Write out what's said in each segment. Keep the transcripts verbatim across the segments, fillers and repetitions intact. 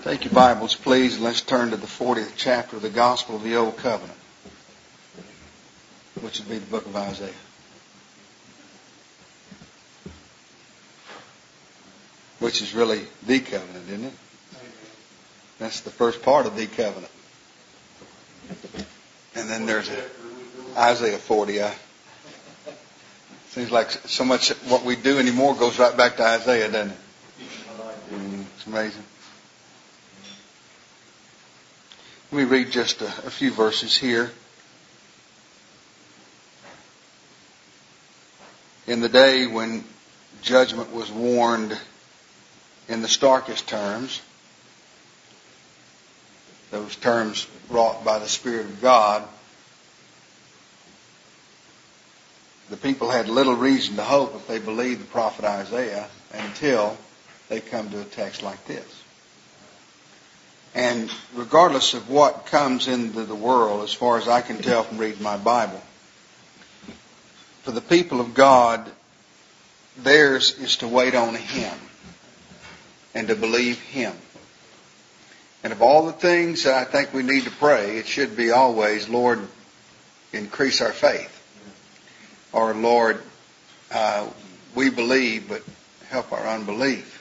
Take your Bibles, please, and let's turn to the fortieth chapter of the Gospel of the Old Covenant, which would be the book of Isaiah. Which is really the covenant, isn't it? That's the first part of the covenant. And then there's a Isaiah forty. I, seems like so much what we do anymore goes right back to Isaiah, doesn't it? Mm, it's amazing. Let me read just a, a few verses here. In the day when judgment was warned in the starkest terms, those terms wrought by the Spirit of God, the people had little reason to hope if they believed the prophet Isaiah until they come to a text like this. And regardless of what comes into the world, as far as I can tell from reading my Bible, for the people of God, theirs is to wait on Him and to believe Him. And of all the things that I think we need to pray, it should be always, Lord, increase our faith. Or, Lord, uh, we believe, but help our unbelief.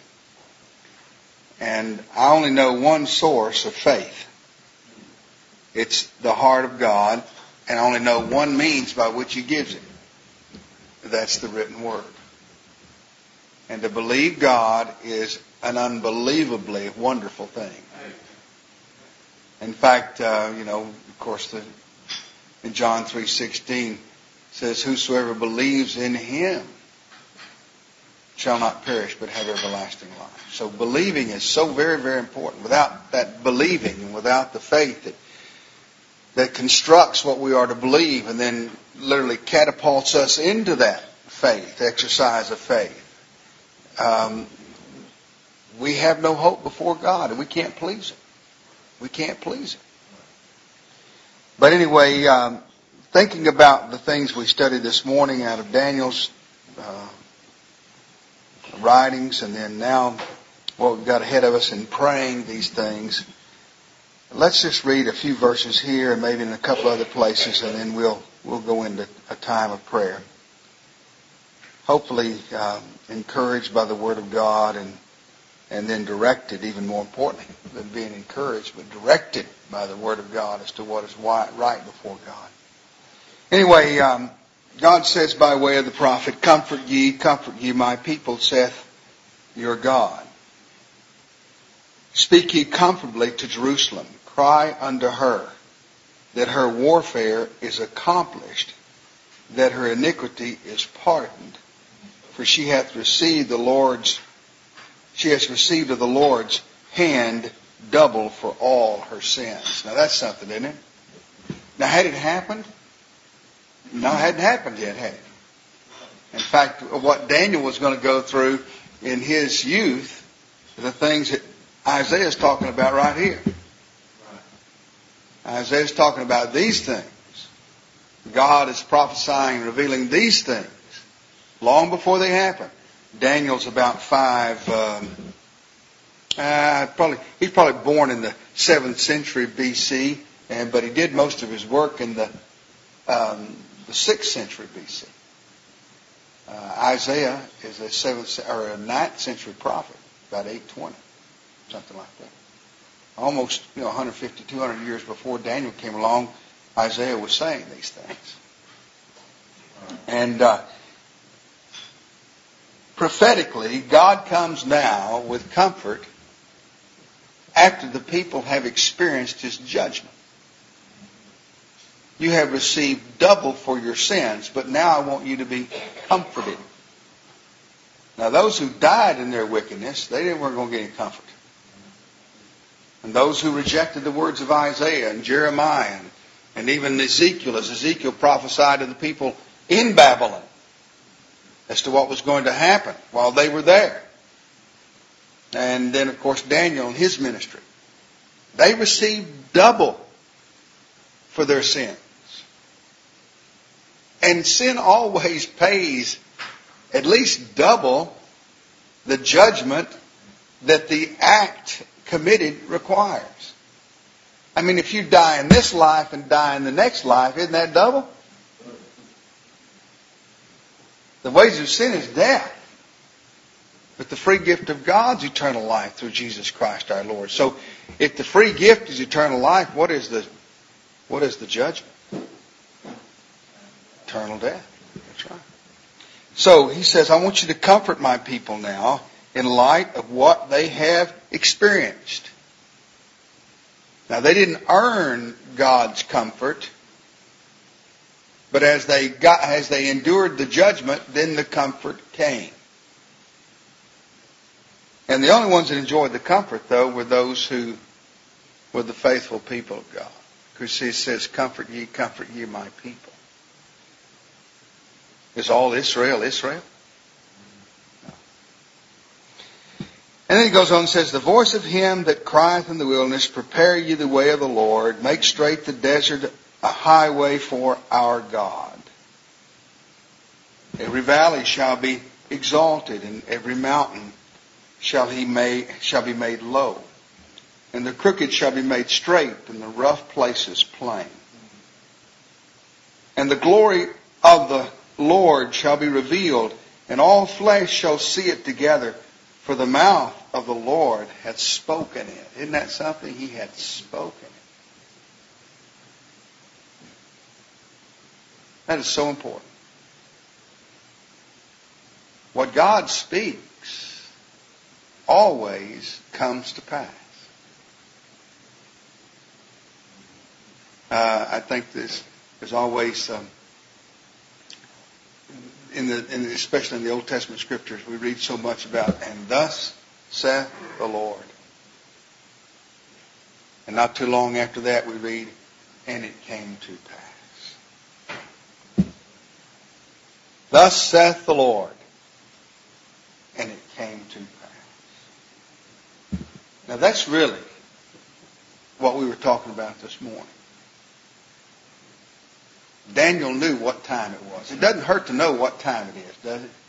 And I only know one source of faith. It's the heart of God, and I only know one means by which He gives it. That's the written Word. And to believe God is an unbelievably wonderful thing. In fact, uh, you know, of course, the, in John three sixteen says, "Whosoever believes in Him shall not perish but have everlasting life." So believing is so very, very important. Without that believing and without the faith that that constructs what we are to believe and then literally catapults us into that faith, exercise of faith, um, we have no hope before God and we can't please Him. We can't please Him. But anyway, um, thinking about the things we studied this morning out of Daniel's uh, writings, and then now what we've got ahead of us in praying these things, let's just read a few verses here and maybe in a couple other places, and then we'll we'll go into a time of prayer. Hopefully um, encouraged by the Word of God, and and then directed, even more importantly than being encouraged, but directed by the Word of God as to what is right before God. Anyway, um, God says by way of the prophet, "Comfort ye, comfort ye, my people, saith your God. Speak ye comfortably to Jerusalem. Cry unto her that her warfare is accomplished, that her iniquity is pardoned. For she hath received the Lord's, she has received of the Lord's hand double for all her sins." Now that's something, isn't it? Now had it happened? No, it hadn't happened yet, had it? In fact, what Daniel was going to go through in his youth, the things that Isaiah is talking about right here. Isaiah is talking about these things. God is prophesying and revealing these things long before they happen. Daniel's about five. Um, uh, probably he's probably born in the seventh century B C, and but he did most of his work in the um, the sixth century B C. Uh, Isaiah is a seventh or a ninth century prophet, about eight twenty, something like that. Almost, you know, one hundred fifty, two hundred years before Daniel came along, Isaiah was saying these things. And uh, prophetically, God comes now with comfort after the people have experienced His judgment. You have received double for your sins, but now I want you to be comforted. Now those who died in their wickedness, they didn't weren't going to get any comfort. And those who rejected the words of Isaiah and Jeremiah and, and even Ezekiel, as Ezekiel prophesied to the people in Babylon as to what was going to happen while they were there. And then, of course, Daniel and his ministry. They received double for their sins. And sin always pays at least double the judgment that the act committed requires. I mean, if you die in this life and die in the next life, isn't that double? The wages of sin is death. But the free gift of God's eternal life through Jesus Christ our Lord. So if the free gift is eternal life, what is the what is the judgment? Eternal death. That's right. So he says, I want you to comfort my people now in light of what they have experienced. Now they didn't earn God's comfort, but as they got as they endured the judgment, then the comfort came. And the only ones that enjoyed the comfort, though, were those who were the faithful people of God. Because he says, comfort ye, comfort ye, my people. Is all Israel Israel? No. And then he goes on and says, the voice of him that crieth in the wilderness, prepare ye the way of the Lord, make straight the desert a highway for our God. Every valley shall be exalted, and every mountain shall he made, shall be made low, and the crooked shall be made straight, and the rough places plain. And the glory of the Lord shall be revealed, and all flesh shall see it together, for the mouth of the Lord hath spoken it. Isn't that something? He hath spoken it. That is so important. What God speaks always comes to pass. Uh, I think this is always, um, in the, in the, especially in the Old Testament scriptures, we read so much about, and thus saith the Lord. And not too long after that we read, and it came to pass. Thus saith the Lord, and it came to pass. Now that's really what we were talking about this morning. Daniel knew what time it was. It doesn't hurt to know what time it is, does it?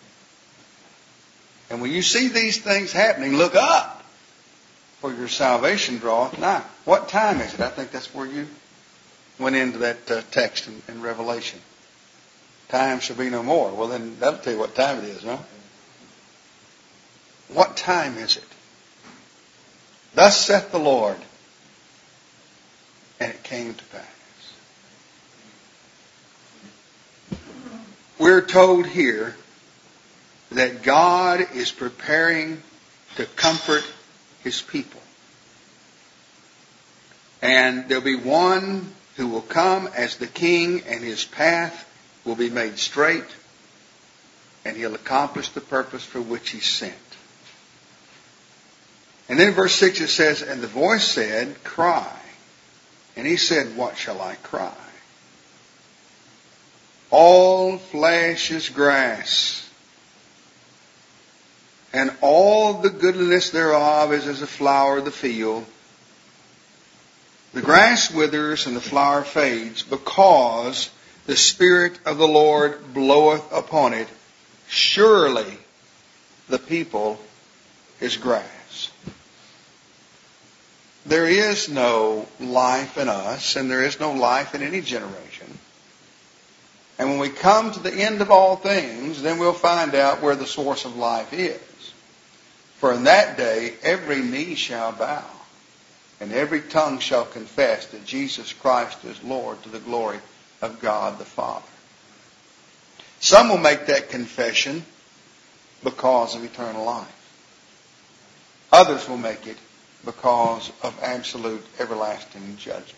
And when you see these things happening, look up, for your salvation draweth nigh. What time is it? I think that's where you went into that uh, text in, in Revelation. Time shall be no more. Well, then that'll tell you what time it is, huh? What time is it? Thus saith the Lord, and it came to pass. We're told here that God is preparing to comfort His people. And there'll be one who will come as the king, and his path will be made straight, and he'll accomplish the purpose for which he's sent. And then in verse six it says, and the voice said, cry. And he said, what shall I cry? All flesh is grass, and all the goodliness thereof is as a flower of the field. The grass withers and the flower fades, because the Spirit of the Lord bloweth upon it. Surely the people is grass. There is no life in us, and there is no life in any generation. And when we come to the end of all things, then we'll find out where the source of life is. For in that day every knee shall bow, and every tongue shall confess that Jesus Christ is Lord, to the glory of God the Father. Some will make that confession because of eternal life. Others will make it because of absolute everlasting judgment.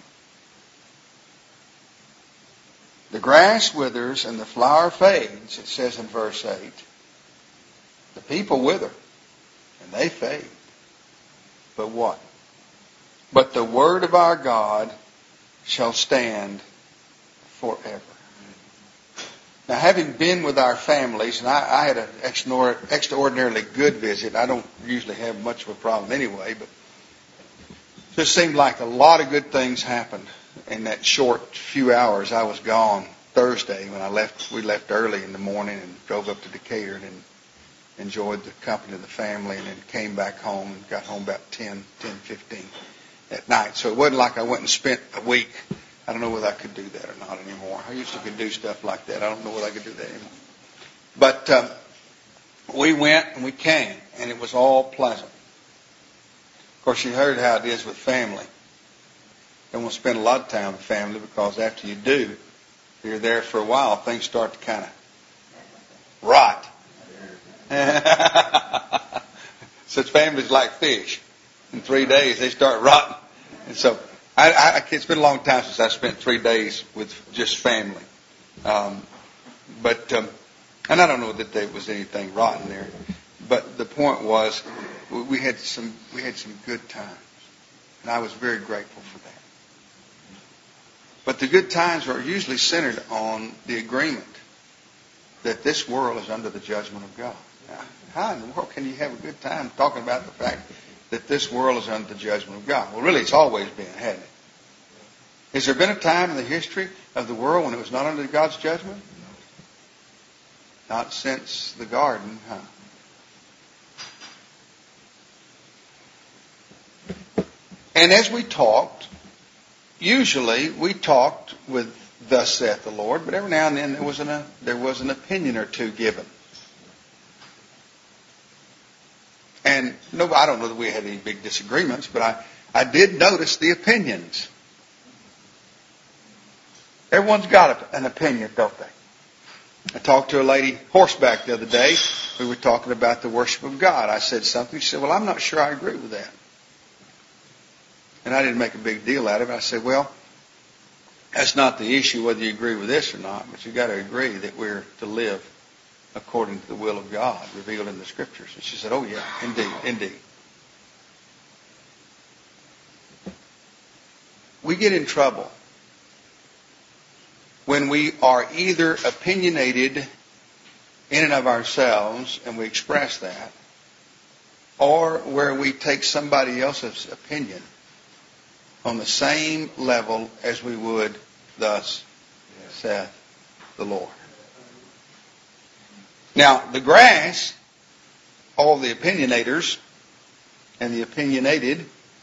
The grass withers and the flower fades, it says in verse eight. The people wither and they fade. But what? But the word of our God shall stand forever. Now, having been with our families, and I, I had an extraordinarily good visit. I don't usually have much of a problem anyway, but it just seemed like a lot of good things happened in that short few hours I was gone Thursday when I left. We left early in the morning and drove up to Decatur, and enjoyed the company of the family, and then came back home and got home about ten, ten fifteen at night. So it wasn't like I went and spent a week. I don't know whether I could do that or not anymore. I used to could do stuff like that. I don't know whether I could do that anymore. But um, we went and we came, and it was all pleasant. Of course, you heard how it is with family. Don't want to spend a lot of time with family, because after you do, if you're there for a while, things start to kind of rot. Such families like fish. In three days, they start rotting. And so, I, I, it's been a long time since I spent three days with just family. Um, but, um, and I don't know that there was anything rotten there. But the point was, we had some, we had some good times. And I was very grateful for that. But the good times are usually centered on the agreement that this world is under the judgment of God. Now, how in the world can you have a good time talking about the fact that this world is under the judgment of God? Well, really, it's always been, hasn't it? Has there been a time in the history of the world when it was not under God's judgment? Not since the garden, huh? And as we talked, usually we talked with "Thus saith the Lord," but every now and then there was an, a, there was an opinion or two given. And no, I don't know that we had any big disagreements, but I, I did notice the opinions. Everyone's got an opinion, don't they? I talked to a lady horseback the other day. We were talking about the worship of God. I said something. She said, "Well, I'm not sure I agree with that." And I didn't make a big deal out of it. I said, "Well, that's not the issue whether you agree with this or not, but you've got to agree that we're to live according to the will of God revealed in the Scriptures." And she said, "Oh, yeah, indeed, indeed." We get in trouble when we are either opinionated in and of ourselves, and we express that, or where we take somebody else's opinion on the same level as we would, "Thus saith the Lord." Now, the grass, all the opinionators and the opinionated,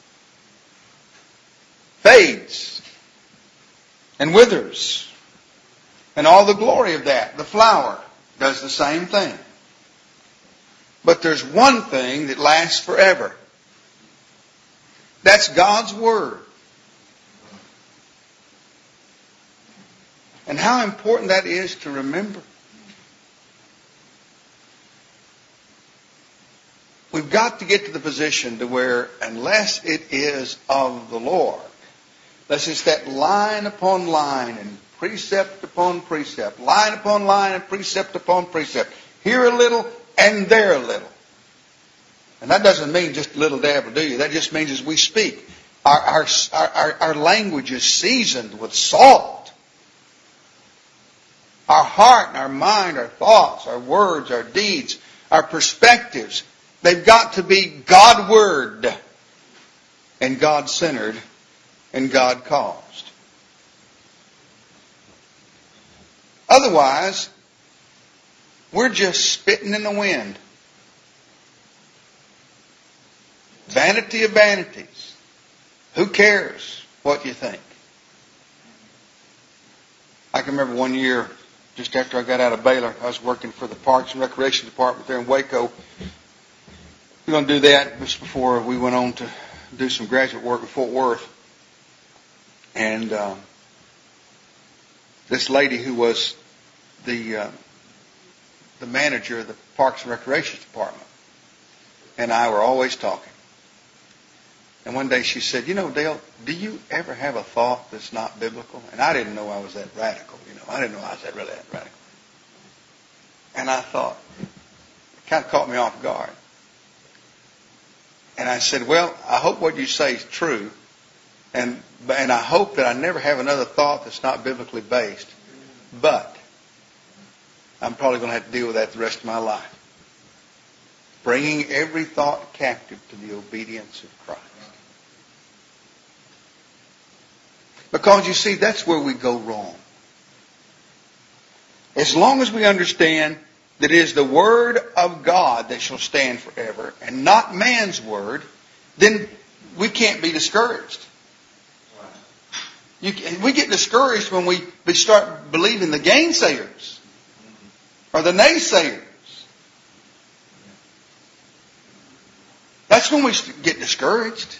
fades and withers. And all the glory of that, the flower, does the same thing. But there's one thing that lasts forever. That's God's Word. And how important that is to remember. We've got to get to the position to where, unless it is of the Lord, unless it's that line upon line and precept upon precept, line upon line and precept upon precept, here a little and there a little. And that doesn't mean just a little dabble, do you? That just means as we speak, our, our, our, our language is seasoned with salt. Our heart and our mind, our thoughts, our words, our deeds, our perspectives, they've got to be God-word and God-centered and God-caused. Otherwise, we're just spitting in the wind. Vanity of vanities. Who cares what you think? I can remember one year, just after I got out of Baylor, I was working for the Parks and Recreation Department there in Waco. We were going to do that just before we went on to do some graduate work in Fort Worth. And uh, this lady who was the uh, the manager of the Parks and Recreation Department and I were always talking. And one day she said, "You know, Dale, do you ever have a thought that's not biblical?" And I didn't know I was that radical. You know, I didn't know I was that really that radical. And I thought, it kind of caught me off guard. And I said, "Well, I hope what you say is true, and and I hope that I never have another thought that's not biblically based. But I'm probably going to have to deal with that the rest of my life. Bringing every thought captive to the obedience of Christ." Because you see, that's where we go wrong. As long as we understand that it is the word of God that shall stand forever, and not man's word, then we can't be discouraged. You, we get discouraged when we, we start believing the gainsayers or the naysayers. That's when we get discouraged.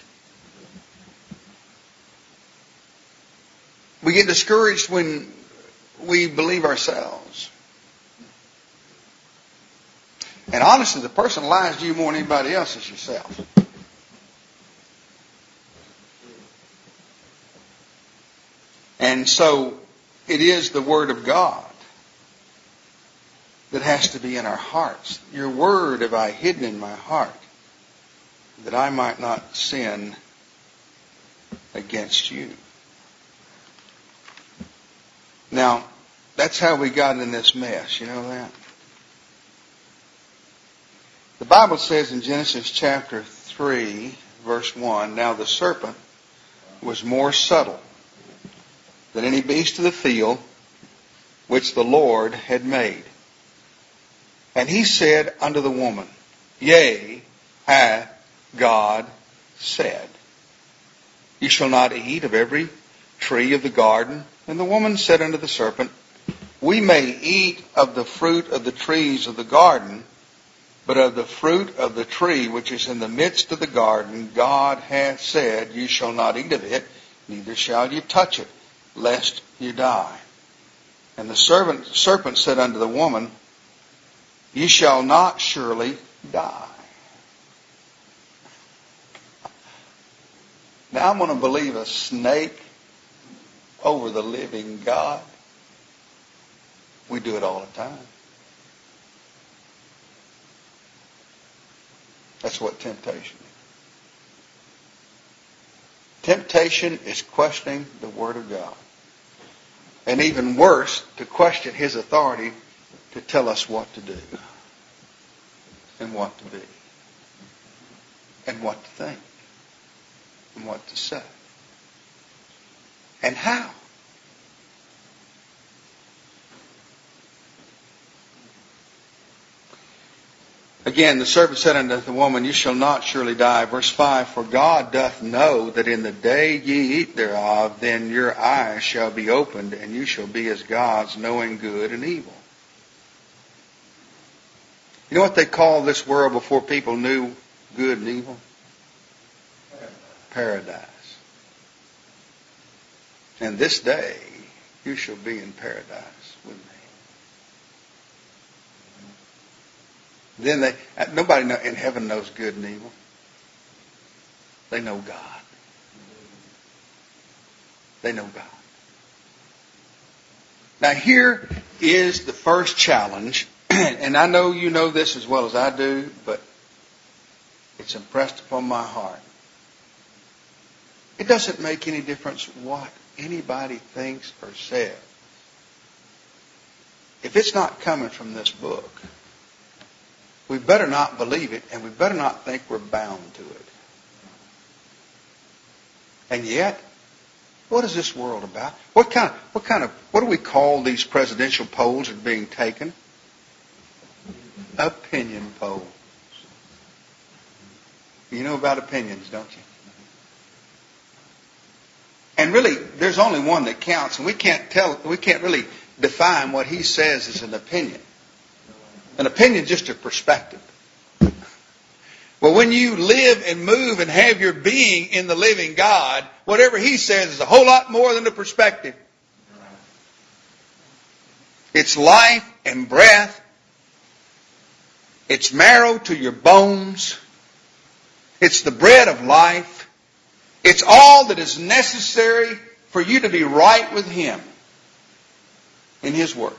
We get discouraged when we believe ourselves. And honestly, the person that lies to you more than anybody else is yourself. And so it is the Word of God that has to be in our hearts. Your word have I hidden in my heart, that I might not sin against you. Now, that's how we got in this mess. You know that? The Bible says in Genesis chapter three, verse one, now the serpent was more subtle than any beast of the field which the Lord had made. And he said unto the woman, Yea, hath God said, Ye shall not eat of every tree of the garden. And the woman said unto the serpent, We may eat of the fruit of the trees of the garden, but of the fruit of the tree which is in the midst of the garden, God hath said, You shall not eat of it, neither shall you touch it, lest you die. And the serpent, serpent said unto the woman, Ye shall not surely die. Now I'm going to believe a snake over the living God. We do it all the time. That's what temptation is. Temptation is questioning the Word of God. And even worse, to question His authority to tell us what to do. And what to be. And what to think. And what to say. And how. Again, the serpent said unto the woman, You shall not surely die. Verse five, For God doth know that in the day ye eat thereof, then your eyes shall be opened, and you shall be as gods, knowing good and evil. You know what they called this world before people knew good and evil? Paradise. And this day you shall be in paradise with me. Then they, nobody in heaven knows good and evil. They know God. They know God. Now here is the first challenge, and I know you know this as well as I do, but it's impressed upon my heart. It doesn't make any difference what anybody thinks or says. If it's not coming from this book, we better not believe it, and we better not think we're bound to it. And yet, what is this world about? What kind of, what kind of, what do we call these presidential polls that are being taken? Opinion polls. You know about opinions, don't you? And really, there's only one that counts, and we can't tell, we can't really define what he says as an opinion. An opinion is just a perspective. Well, when you live and move and have your being in the living God, whatever he says is a whole lot more than a perspective. It's life and breath. It's marrow to your bones. It's the bread of life. It's all that is necessary for you to be right with Him in His Word.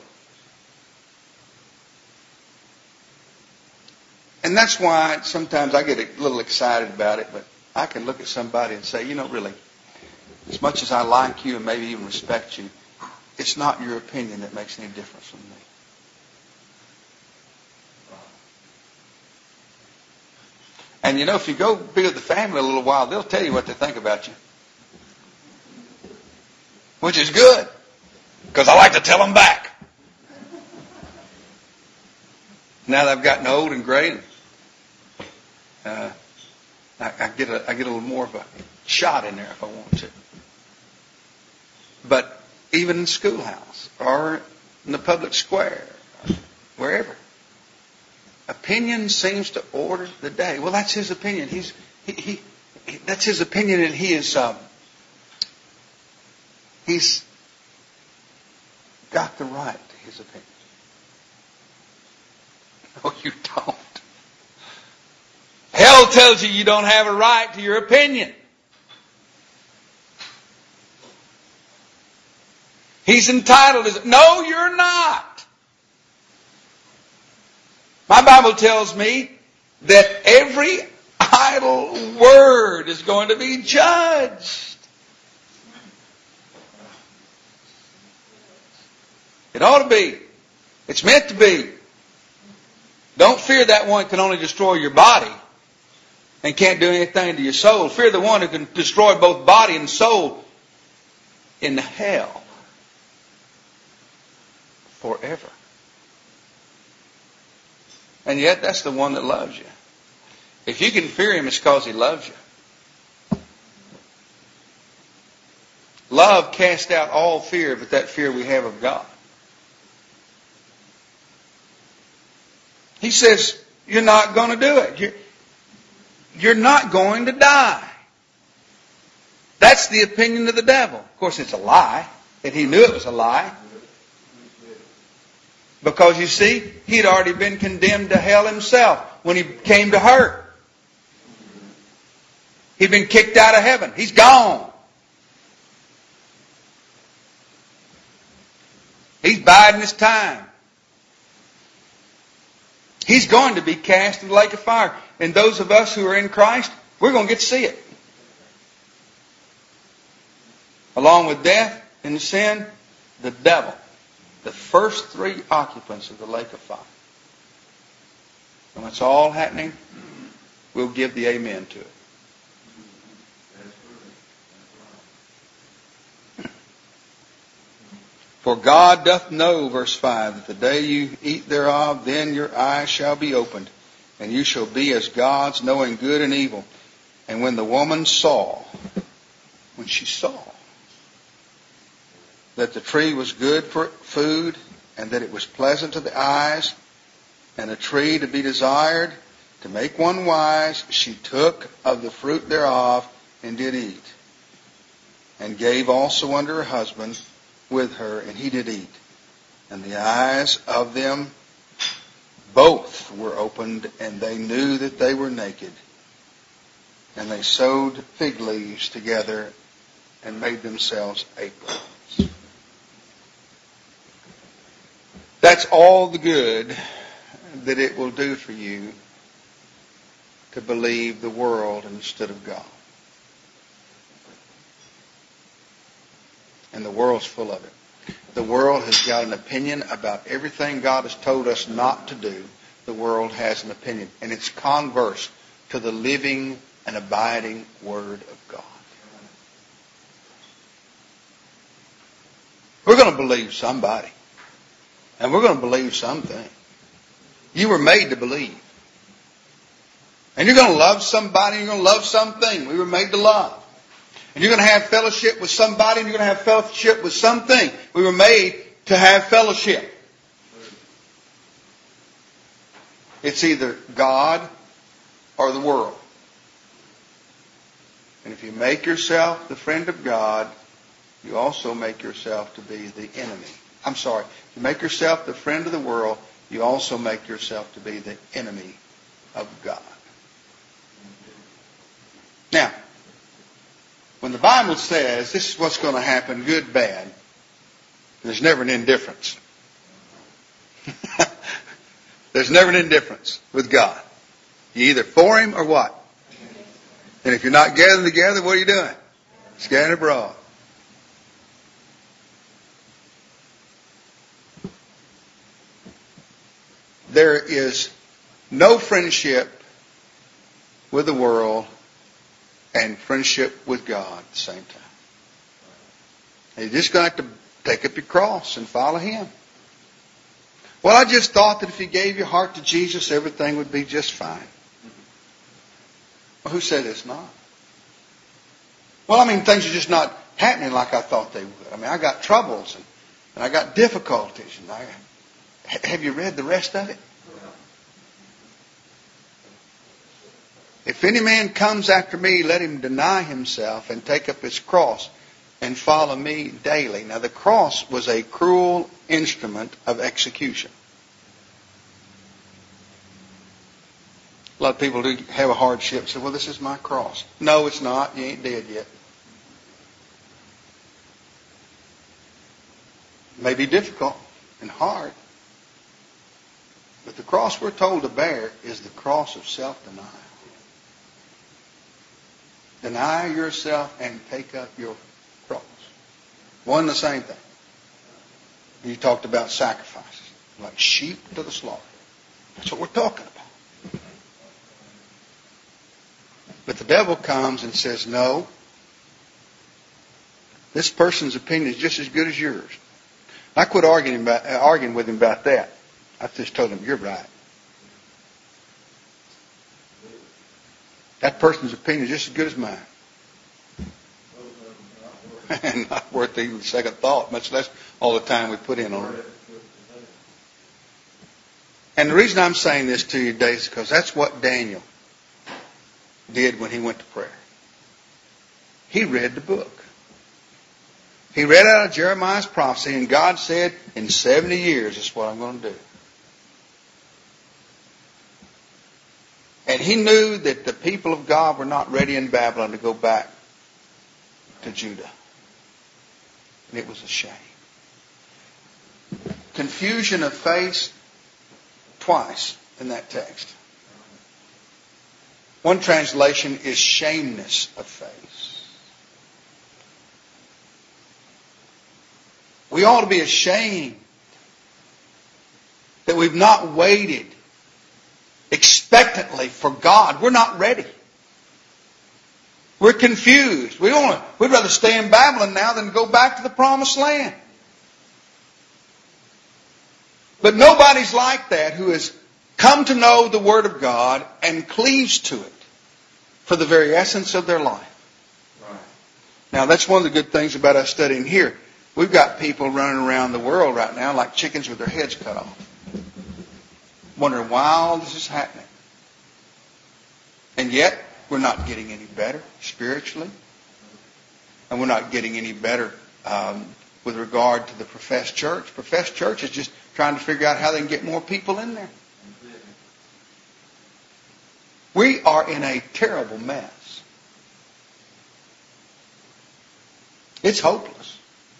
And that's why sometimes I get a little excited about it, but I can look at somebody and say, you know, really, as much as I like you and maybe even respect you, it's not your opinion that makes any difference with me. And you know, if you go be with the family a little while, they'll tell you what they think about you. Which is good, because I like to tell them back. Now that I've gotten old and gray, uh, I, I get a I get a little more of a shot in there if I want to. But even in the schoolhouse or in the public square, wherever, opinion seems to order the day. Well, that's his opinion. He's he, he, he that's his opinion, and he is um, he's got the right to his opinion. No, you don't. Hell tells you you don't have a right to your opinion. He's entitled to... No, you're not. My Bible tells me that every idle word is going to be judged. It ought to be. It's meant to be. Don't fear that one who can only destroy your body and can't do anything to your soul. Fear the one who can destroy both body and soul in hell forever. And yet that's the one that loves you. If you can fear him, it's because he loves you. Love casts out all fear, but that fear we have of God. He says, you're not going to do it. You're, you're not going to die. That's the opinion of the devil. Of course, it's a lie, and he knew it was a lie. Because, you see, he'd already been condemned to hell himself when he came to her. He'd been kicked out of heaven. He's gone. He's biding his time. He's going to be cast in the lake of fire. And those of us who are in Christ, we're going to get to see it. Along with death and sin, the devil. The first three occupants of the lake of fire. And when it's all happening, we'll give the amen to it. For God doth know, verse five, that the day you eat thereof, then your eyes shall be opened, and you shall be as gods, knowing good and evil. And when the woman saw, when she saw, that the tree was good for food, and that it was pleasant to the eyes, and a tree to be desired, to make one wise, she took of the fruit thereof, and did eat. And gave also unto her husband with her, and he did eat. And the eyes of them both were opened, and they knew that they were naked. And they sewed fig leaves together, and made themselves aprons. That's all the good that it will do for you to believe the world instead of God. And the world's full of it. The world has got an opinion about everything God has told us not to do. The world has an opinion. And it's converse to the living and abiding Word of God. We're going to believe somebody. And we're going to believe something. You were made to believe. And you're going to love somebody, and you're going to love something. We were made to love. And you're going to have fellowship with somebody, and you're going to have fellowship with something. We were made to have fellowship. It's either God or the world. And if you make yourself the friend of God, you also make yourself to be the enemy. I'm sorry. If you make yourself the friend of the world, you also make yourself to be the enemy of God. Now, when the Bible says this is what's going to happen, good, bad, there's never an indifference. There's never an indifference with God. You're either for Him or what? And if you're not gathering together, what are you doing? Scattered abroad. There is no friendship with the world and friendship with God at the same time. You're just going to have to take up your cross and follow Him. Well, I just thought that if you gave your heart to Jesus, everything would be just fine. Well, who said it's not? Well, I mean, things are just not happening like I thought they would. I mean, I got troubles and, and I got difficulties. And I, have you read the rest of it? If any man comes after me, let him deny himself and take up his cross and follow me daily. Now, the cross was a cruel instrument of execution. A lot of people do have a hardship and say, well, this is my cross. No, it's not. You ain't dead yet. It may be difficult and hard. But the cross we're told to bear is the cross of self-denial. Deny yourself and take up your cross. One and the same thing. You talked about sacrifices. Like sheep to the slaughter. That's what we're talking about. But the devil comes and says, no, this person's opinion is just as good as yours. I quit arguing, about, uh, arguing with him about that. I just told him, you're right. That person's opinion is just as good as mine. And not worth even second thought, much less all the time we put in on it. And the reason I'm saying this to you today is because that's what Daniel did when he went to prayer. He read the book. He read out of Jeremiah's prophecy, and God said, in seventy years, this is what I'm going to do. And he knew that the people of God were not ready in Babylon to go back to Judah. And it was a shame. Confusion of face twice in that text. One translation is shameness of face. We ought to be ashamed that we've not waited expectantly for God. We're not ready. We're confused. We don't want to, we'd rather stay in Babylon now than go back to the promised land. But nobody's like that who has come to know the Word of God and cleaves to it for the very essence of their life. Right. Now, that's one of the good things about us studying here. We've got people running around the world right now like chickens with their heads cut off, wondering why all this is happening. And yet, we're not getting any better spiritually. And we're not getting any better um, with regard to the professed church. Professed church is just trying to figure out how they can get more people in there. We are in a terrible mess. It's hopeless.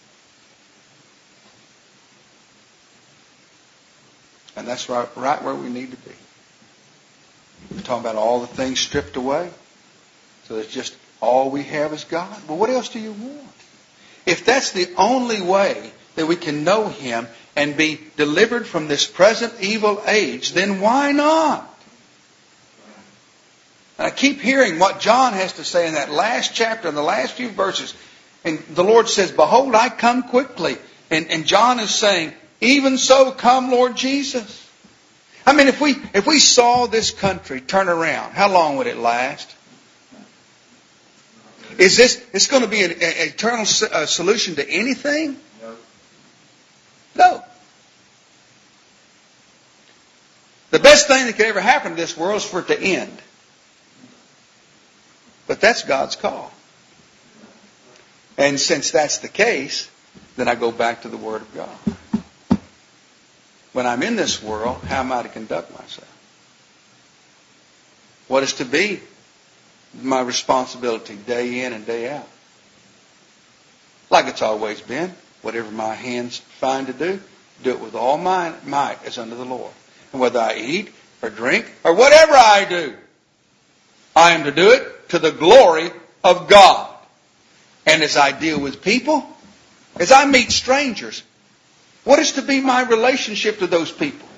And that's right, right where we need to be. We're talking about all the things stripped away. So it's just all we have is God. Well, what else do you want? If that's the only way that we can know Him and be delivered from this present evil age, then why not? And I keep hearing what John has to say in that last chapter, in the last few verses. And the Lord says, behold, I come quickly. And, and John is saying, even so come, Lord Jesus. I mean, if we if we saw this country turn around, how long would it last? Is this it's going to be an, an eternal uh, solution to anything? No. No. The best thing that could ever happen to this world is for it to end. But that's God's call. And since that's the case, then I go back to the Word of God. When I'm in this world, how am I to conduct myself? What is to be my responsibility day in and day out? Like it's always been. Whatever my hands find to do, do it with all my might as unto the Lord. And whether I eat or drink or whatever I do, I am to do it to the glory of God. And as I deal with people, as I meet strangers, what is to be my relationship to those people?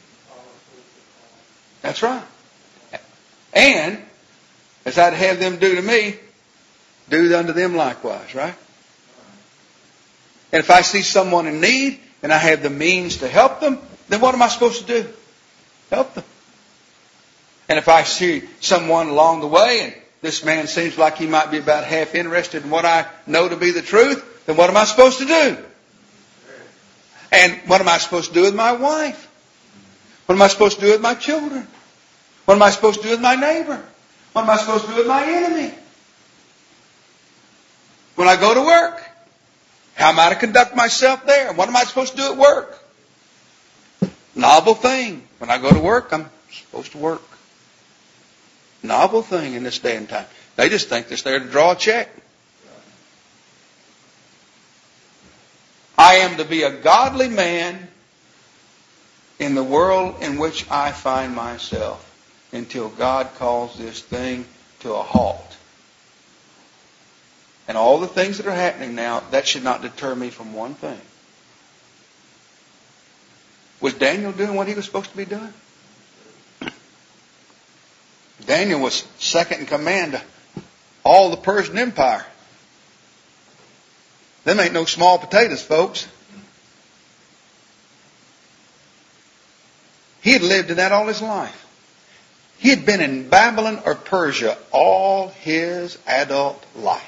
That's right. And, as I'd have them do to me, do unto them likewise, right? And if I see someone in need, and I have the means to help them, then what am I supposed to do? Help them. And if I see someone along the way and this man seems like he might be about half interested in what I know to be the truth, then what am I supposed to do? And what am I supposed to do with my wife? What am I supposed to do with my children? What am I supposed to do with my neighbor? What am I supposed to do with my enemy? When I go to work, how am I to conduct myself there? What am I supposed to do at work? Novel thing. When I go to work, I'm supposed to work. Novel thing in this day and time. They just think they're there to draw a check. I am to be a godly man in the world in which I find myself until God calls this thing to a halt. And all the things that are happening now, that should not deter me from one thing. Was Daniel doing what he was supposed to be doing? Daniel was second in command to all the Persian Empire. Them ain't no small potatoes, folks. He had lived in that all his life. He had been in Babylon or Persia all his adult life.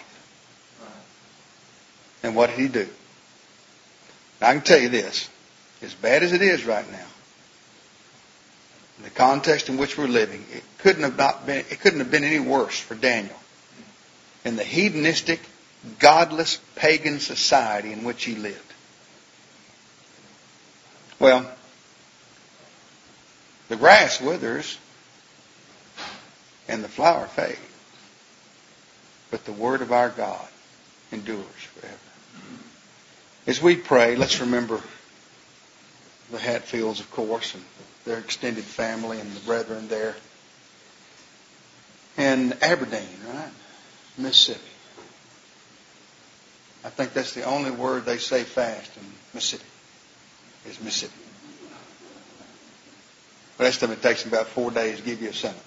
And what did he do? Now, I can tell you this. As bad as it is right now, in the context in which we're living, it couldn't have not been, it couldn't have been any worse for Daniel in the hedonistic, godless, pagan society in which he lived. Well, the grass withers and the flower fades, but the word of our God endures forever. As we pray, let's remember the Hatfields, of course, and their extended family and the brethren there. And Aberdeen, right? Mississippi. I think that's the only word they say fast in Mississippi, is Mississippi. The rest of it takes them about four days to give you a sentence.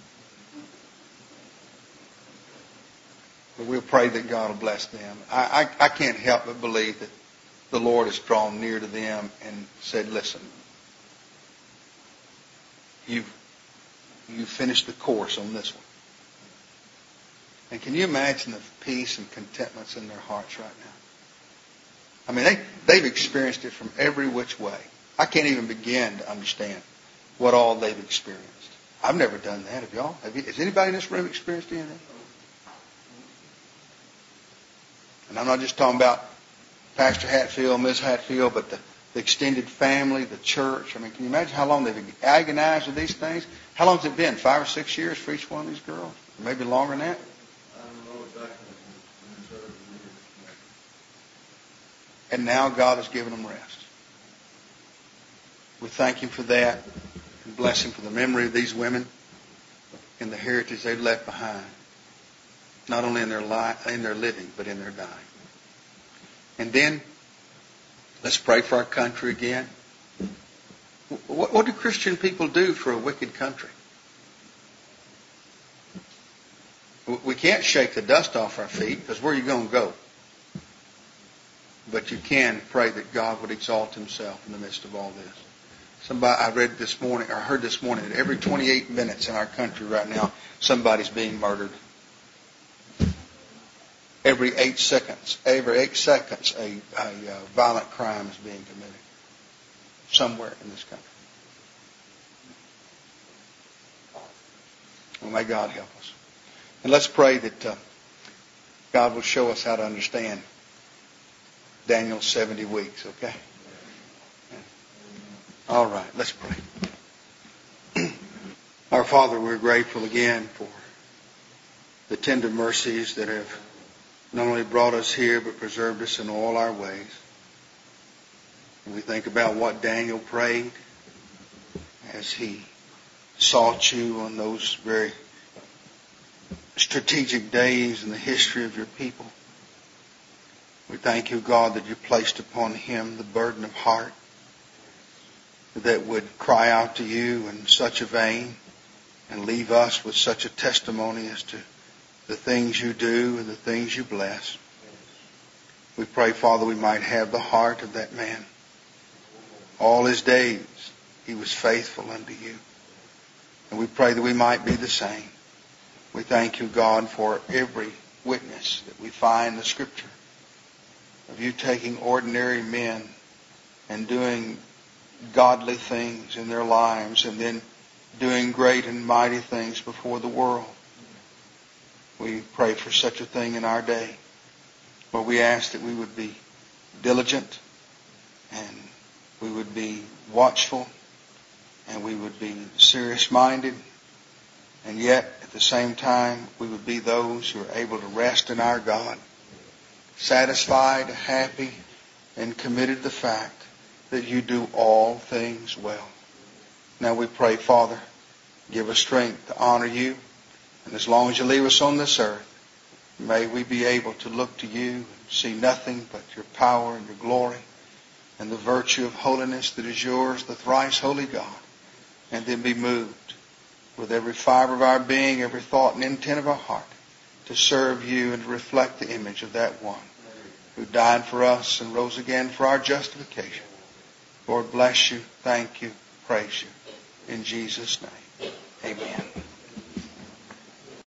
But we'll pray that God will bless them. I, I, I can't help but believe that the Lord has drawn near to them and said, listen, you've, you've finished the course on this one. And can you imagine the peace and contentments in their hearts right now? I mean, they, they've experienced it from every which way. I can't even begin to understand what all they've experienced. I've never done that. Have y'all? Have you, has anybody in this room experienced anything? And I'm not just talking about Pastor Hatfield, Miz Hatfield, but the, the extended family, the church. I mean, can you imagine how long they've agonized with these things? How long has it been? Five or six years for each one of these girls? Or maybe longer than that? And now God has given them rest. We thank Him for that and bless Him for the memory of these women and the heritage they've left behind, not only in their life, in their living, but in their dying. And then, let's pray for our country again. What, what do Christian people do for a wicked country? We can't shake the dust off our feet, because where are you going to go? But you can pray that God would exalt Himself in the midst of all this. Somebody I read this morning, or heard this morning, that every twenty-eight minutes in our country right now, somebody's being murdered. Every eight seconds, every eight seconds, a, a, a violent crime is being committed somewhere in this country. Well, may God help us. And let's pray that uh, God will show us how to understand Daniel's seventy weeks, okay? All right, let's pray. Our Father, we're grateful again for the tender mercies that have not only brought us here, but preserved us in all our ways. And we think about what Daniel prayed as he sought you on those very strategic days in the history of your people. We thank you, God, that you placed upon him the burden of heart that would cry out to you in such a vein and leave us with such a testimony as to the things you do and the things you bless. We pray, Father, we might have the heart of that man all his days, He was faithful unto you. And we pray that we might be the same. We thank you, God, for every witness that we find in the Scripture of you taking ordinary men and doing godly things in their lives and then doing great and mighty things before the world. We pray for such a thing in our day. Lord, we ask that we would be diligent and we would be watchful and we would be serious-minded, and yet at the same time we would be those who are able to rest in our God, satisfied, happy, and committed to the fact that you do all things well. Now we pray, Father, give us strength to honor you, and as long as you leave us on this earth, may we be able to look to you and see nothing but your power and your glory and the virtue of holiness that is yours, the thrice holy God, and then be moved with every fiber of our being, every thought and intent of our heart to serve you and to reflect the image of that one who died for us and rose again for our justification. Lord, bless you, thank you, praise you. In Jesus' name, amen.